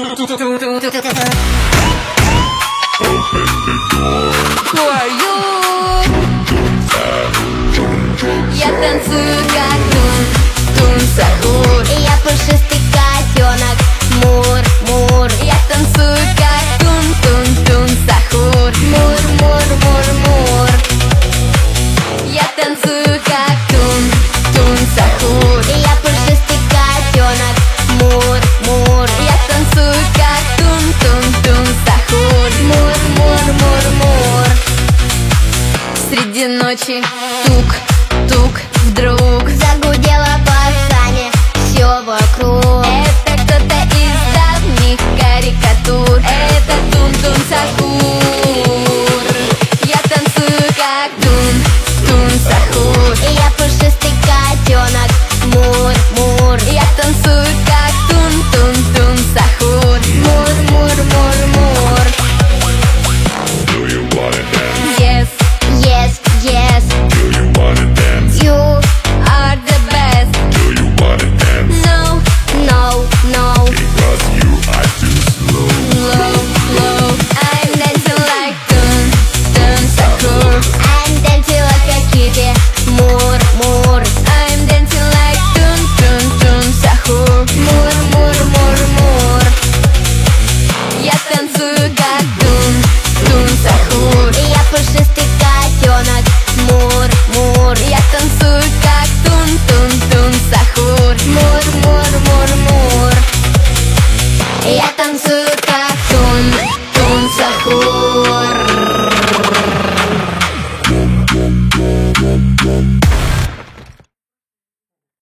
Who are you? Я танцую как тун-тун-сахур. Я пушистый котенок, мур-мур. Я танцую как тун-тун-тун-сахур. Мур-мур-мур-мур. Я танцую как тун-тун-сахур. Я пушистый котенок, мур-мур. Я танцую как тун-тун-тун-сахур. Мур-мур-мур-мур. Среди ночи